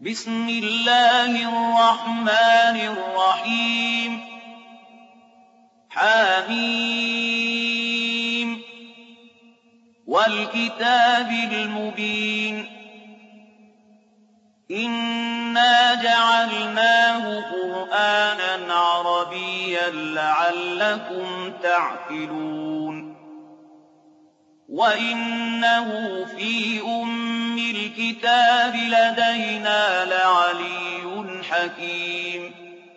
بسم الله الرحمن الرحيم حميم والكتاب المبين إنا جعلناه قرآنا عربيا لعلكم تعقلون وإنه في أم الكتاب لدينا لعلي حكيم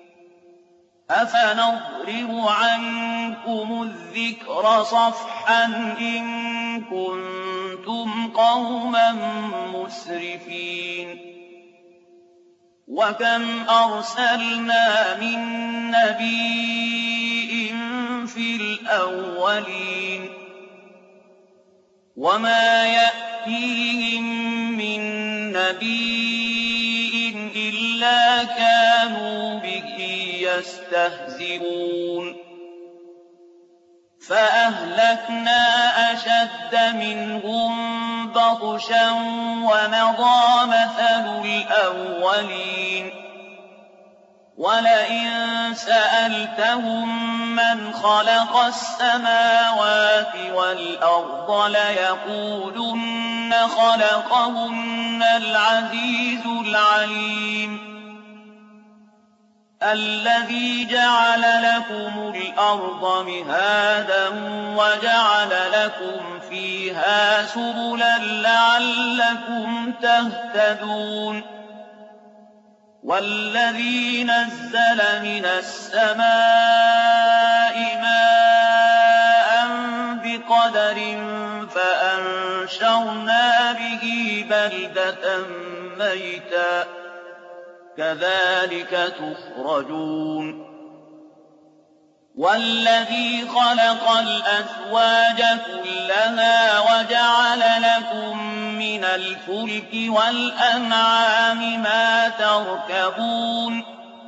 أفنضرب عنكم الذكر صفحا إن كنتم قوما مسرفين وكم أرسلنا من نبي في الأولين وما يأتيهم من نبي إلا كانوا به يستهزئون فأهلكنا أشد منهم بطشا ومضى مثل الأولين ولئن سألتهم من خلق السماوات والأرض ليقولن خلقهن العزيز العليم الذي جعل لكم الأرض مهادا وجعل لكم فيها سبلا لعلكم تهتدون والذي نزل من السماء ماء بقدر فأنشرنا به بلدة ميتا كذلك تخرجون والذي خلق الأزواج كلها وجعل لكم من الفلك والأنعام ما تركبون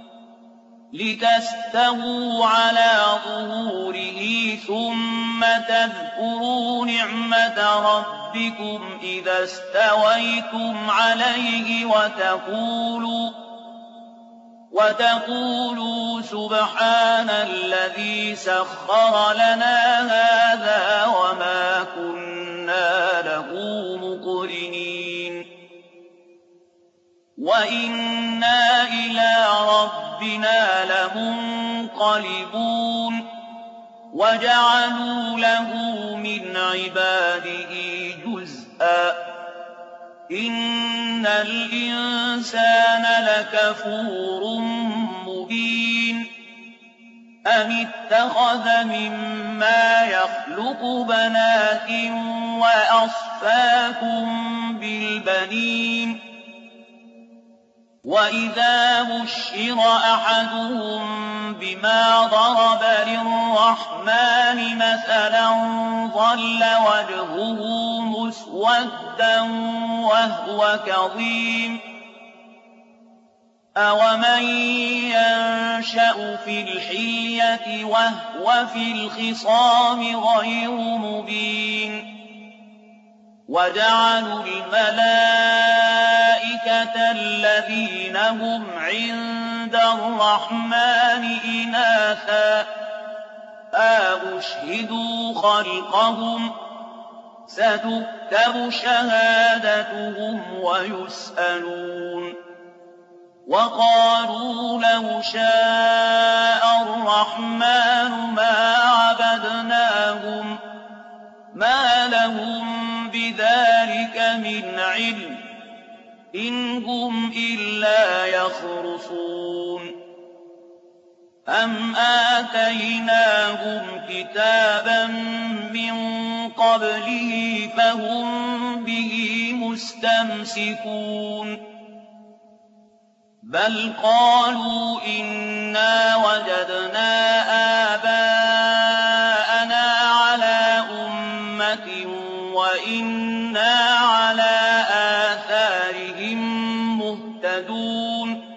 لتستووا على ظهوره ثم تذكروا نعمة ربكم إذا استويتم عليه وتقولوا سبحان الذي سخر لنا هذا وما كنا له مقرنين وإنا إلى ربنا لمنقلبون وجعلوا له من عباده جزءا إن الإنسان لكفور مبين أم اتخذ مما يخلق بنات وأصفاكم بالبنين وإذا بشر أحدهم بما ضرب للرحمن مثلا ظل وجهه مسودا وهو كظيم أومن ينشأ في الحلية وهو في الخصام غير مبين وجعلوا الملائكة الذين هم عند الرحمن إناثا أشهدوا خلقهم ستكتب شهادتهم ويسألون وقالوا لو شاء الرحمن ما عبدناهم ما لهم بذلك من علم إن هم إلا يخرصون أم آتيناهم كتابا من قبله فهم به مستمسكون بل قالوا إنا وجدنا آباءنا على أمة وإنا على آثارهم مهتدون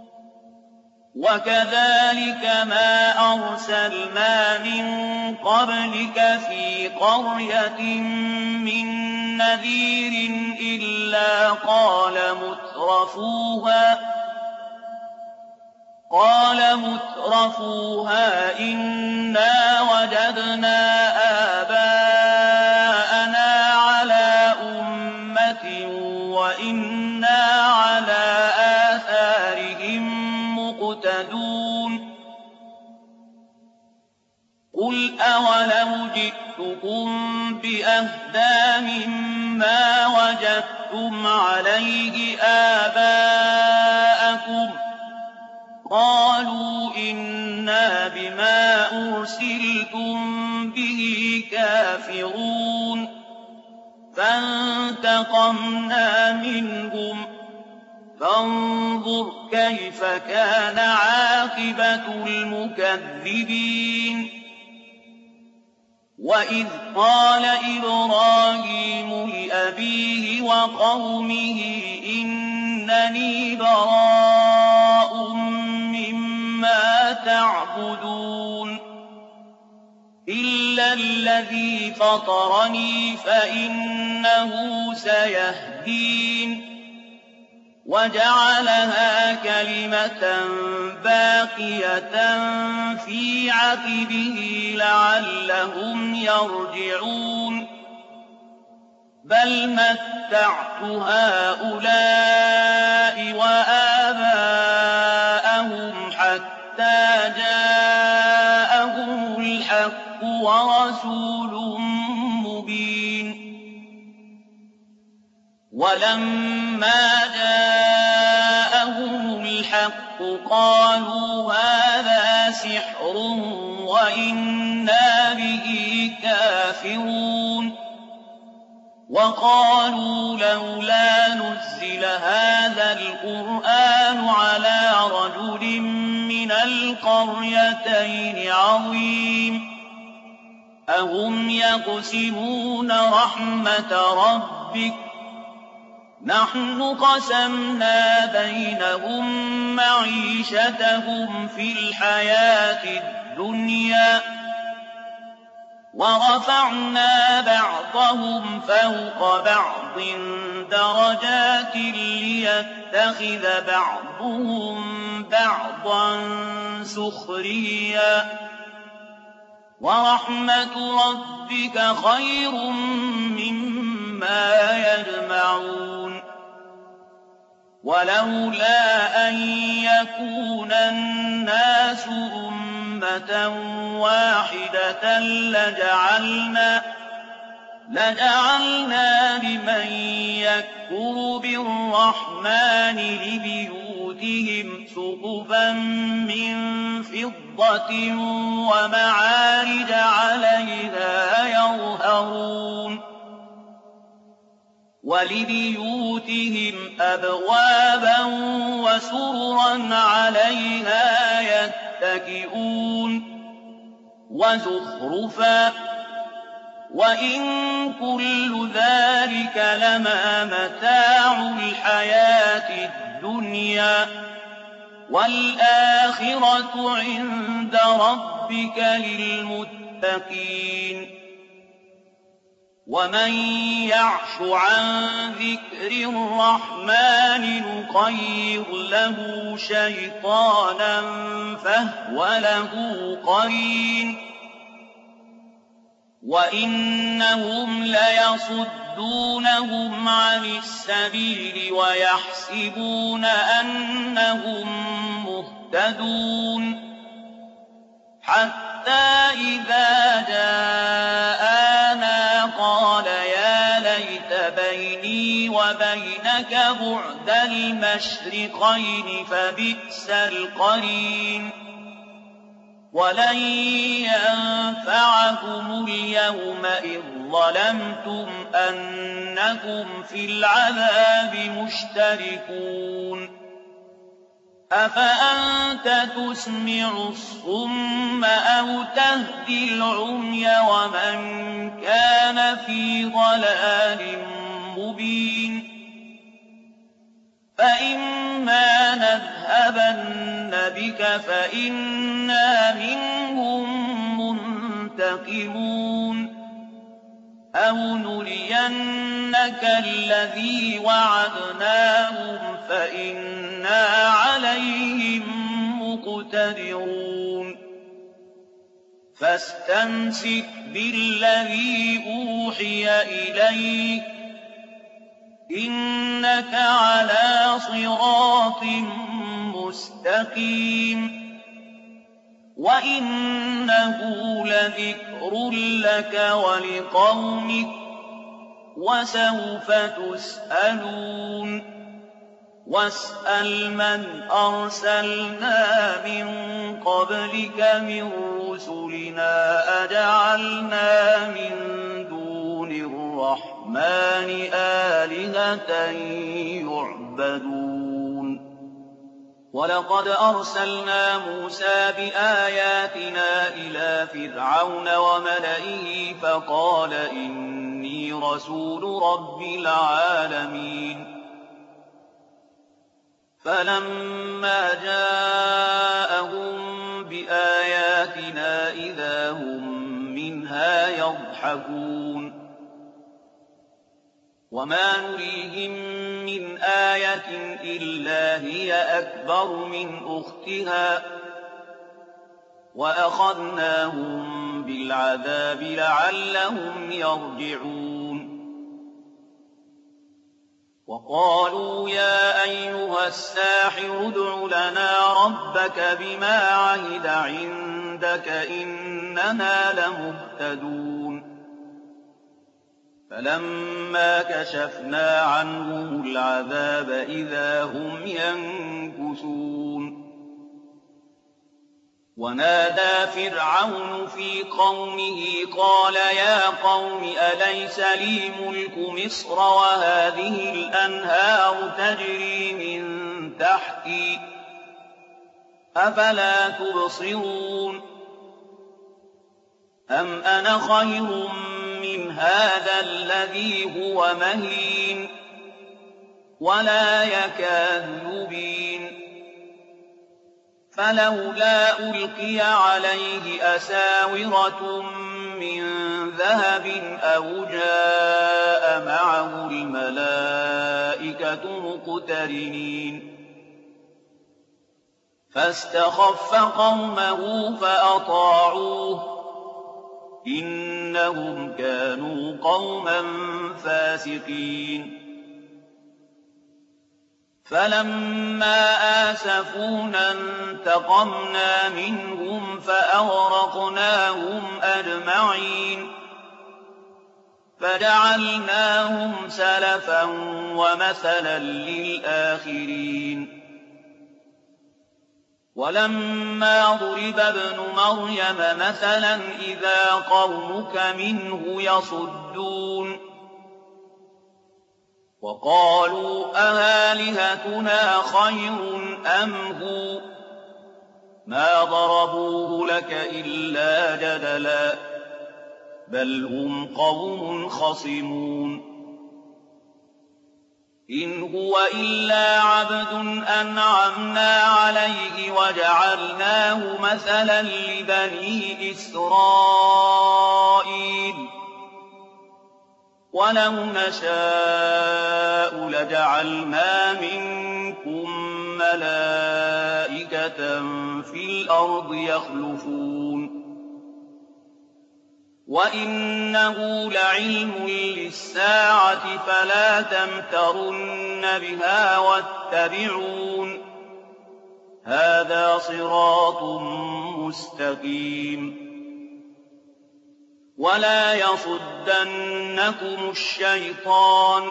وكذلك ما أرسلنا من قبلك في قرية من نذير إلا قال مترفوها مترفوها إنا وجدنا آباءنا على أمة وإنا على آثارهم مقتدون قل أولو جئتكم بأهدى مما وجدتم عليه آباءكم قالوا إنا بما أرسلتم به كافرون فانتقمنا منهم فانظر كيف كان عاقبة المكذبين وإذ قال إبراهيم لأبيه وقومه إنني براء مما تعبدون إلا الذي فطرني فإنه سيهدين وجعلها كلمة باقية في عقبه لعلهم يرجعون بل متعت هؤلاء وآباءهم حتى جاءهم الحق ورسول مبين ولما جاءهم الحق قالوا هذا سحر وإنا به كافرون وقالوا لولا نزل هذا القرآن على رجل من القريتين عظيم أهم يقسمون رحمة ربك نحن قسمنا بينهم معيشتهم في الحياة الدنيا ورفعنا بعضهم فوق بعض درجات ليتخذ بعضهم بعضا سخريا ورحمة ربك خير مما يجمعون ولولا أن يكون الناس أمة واحدة لجعلنا لمن يكفر بالرحمن لبيوتهم سقفا من فضة ومعارج عليها يظهرون ولبيوتهم أبوابا وسررا عليها يتكئون وزخرفا وإن كل ذلك لما متاع الحياة الدنيا والآخرة عند ربك للمتقين ومن يعش عن ذكر الرحمن نقيض له شيطانا فهو له قرين وإنهم ليصدونهم عن السبيل ويحسبون أنهم مهتدون حتى إذا جاءنا قال يا ليت بيني وبينك بعد المشرقين فبئس القرين ولن ينفعكم اليوم إذ ظلمتم أنكم في العذاب مشتركون أفأنت تسمع الصم أو تهدي العمي ومن كان في ضلال مبين فإما نذهبن بك فإنا منهم منتقمون أو نرينك الذي وعدناهم فإنا عليهم مقتدرون فاستمسك بالذي أوحي إليك إنك على صراط مستقيم وإنه لذكر لك ولقومك وسوف تسألون واسأل من أرسلنا من قبلك من رسلنا أجعلنا من دون الرحمن آلهة يعبدون ولقد أرسلنا موسى بآياتنا إلى فرعون وملئه فقال إني رسول رب العالمين فلما جاءهم بآياتنا إذا هم منها يضحكون وما نريهم من آية إلا هي أكبر من أختها وأخذناهم بالعذاب لعلهم يرجعون وقالوا يا أيها الساحر ادع لنا ربك بما عهد عندك إننا لمهتدون فلما كشفنا عنهم العذاب إذا هم ينكثون ونادى فرعون في قومه قال يا قوم أليس لي ملك مصر وهذه الأنهار تجري من تحتي أفلا تبصرون أم أنا خير من هذا الذي هو مهين ولا يكاد يبين فلولا ألقي عليه أساورة من ذهب أو جاء معه الملائكة مقترنين فاستخف قومه فأطاعوه إنهم كانوا قوما فاسقين فلما آسفونا انتقمنا منهم فأغرقناهم أجمعين فجعلناهم سلفا ومثلا للآخرين ولما ضرب ابن مريم مثلا إذا قومك منه يصدون وقالوا أآلهتنا خير أم هو ما ضربوه لك إلا جدلا بل هم قوم خصمون إن هو إلا عبد أنعمنا عليه وجعلناه مثلا لبني إسرائيل ولو نشاء لجعلنا منكم ملائكة في الأرض يخلفون وإنه لعلم للساعة فلا تمترن بها واتبعون هذا صراط مستقيم ولا يصدنكم الشيطان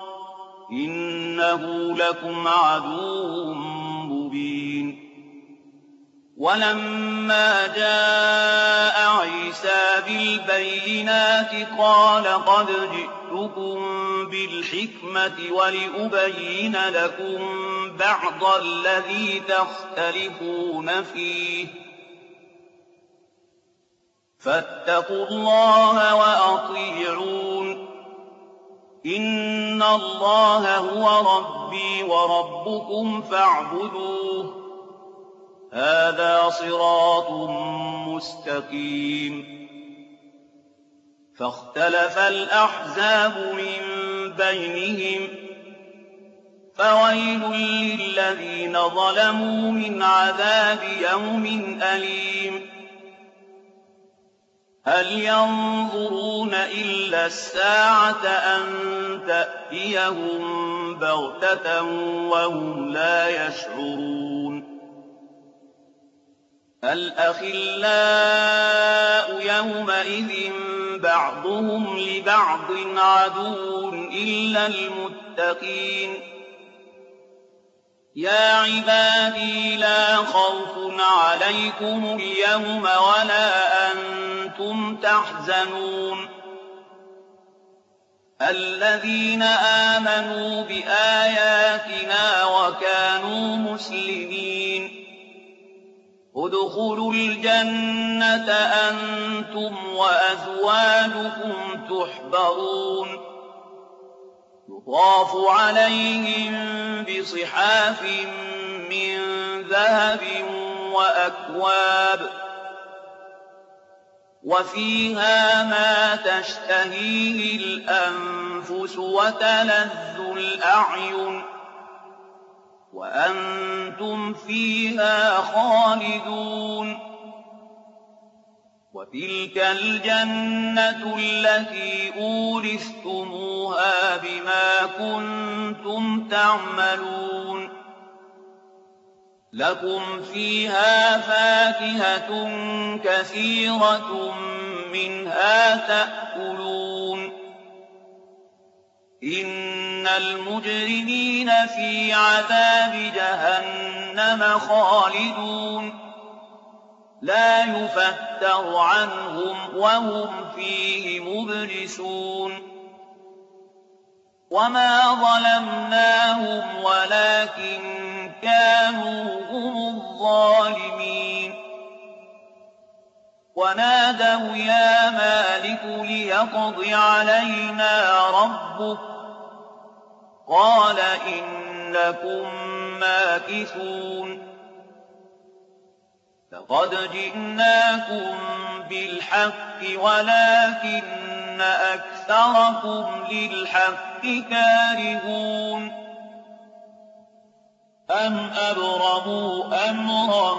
إنه لكم عدو مبين ولما جاء عيسى بالبينات قال قد جئتكم بالحكمة ولأبين لكم بعض الذي تختلفون فيه فاتقوا الله وأطيعون إن الله هو ربي وربكم فاعبدوه هذا صراط مستقيم فاختلف الأحزاب من بينهم فويل للذين ظلموا من عذاب يوم أليم هل ينظرون إلا الساعة أن تأتيهم بغتة وهم لا يشعرون الأخلاء يومئذ بعضهم لبعض عدو إلا المتقين يا عبادي لا خوف عليكم اليوم ولا أنتم تحزنون الذين آمنوا بآياتنا وكانوا مسلمين ادخلوا الجنة أنتم وأزواجكم تحبرون يطاف عليهم بصحاف من ذهب وأكواب وفيها ما تشتهيه الأنفس وتلذ الأعين وأنتم فيها خالدون وتلك الجنة التي أورثتموها بما كنتم تعملون لكم فيها فاكهة كثيرة منها تأكلون إن المجرمين في عذاب جهنم خالدون لا يفتر عنهم وهم فيه مبلسون وما ظلمناهم ولكن كانوا هم الظالمين ونادوا يا مالك ليقض علينا ربك قال إنكم ماكثون لقد جئناكم بالحق ولكن أكثركم للحق كارهون أم أبرموا أمرا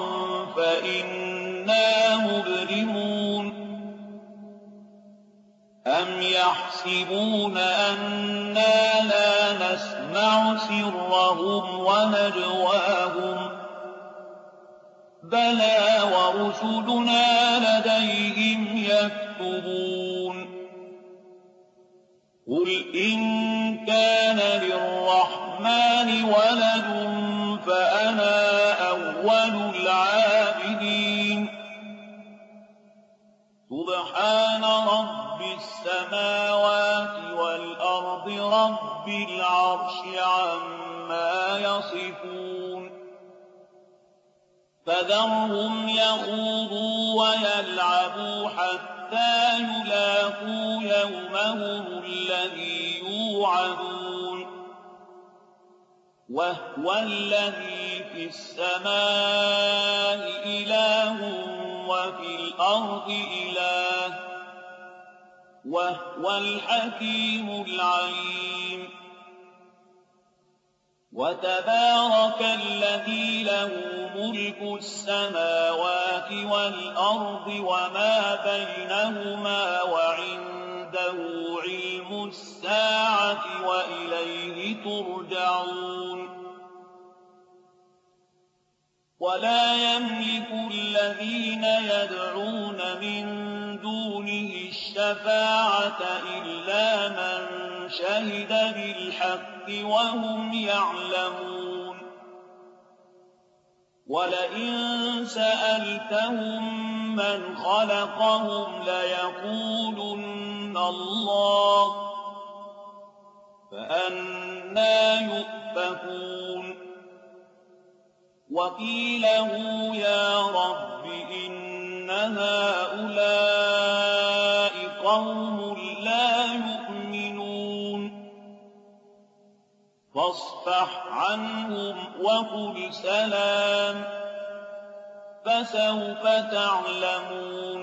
فإنا مبرمون أم يحسبون أنا لا نسمع سرهم ونجواهم بلى ورسلنا لديهم يكتبون قل إن كان للرحمن ولد فأنا أول العابدين سبحان رب السماوات والأرض رب العرش عما يصفون فذرهم يخوضوا ويلعبوا حتى يلاقوا يومهم الذي يوعدون وهو الذي في السماء إله وفي الأرض إله وهو الحكيم العليم وتبارك الذي له ملك السماوات والأرض وما بينهما وعنده علم الساعة وإليه ترجعون ولا يملك الذين يدعون من دونه الشفاعة إلا من شهد بالحق وهم يعلمون ولئن سألتهم من خلقهم ليقولن الله فأنى يؤفكون وقيله يا رب إن هؤلاء قوم لا يؤمنون فاصفح عنهم وقل سلام فسوف تعلمون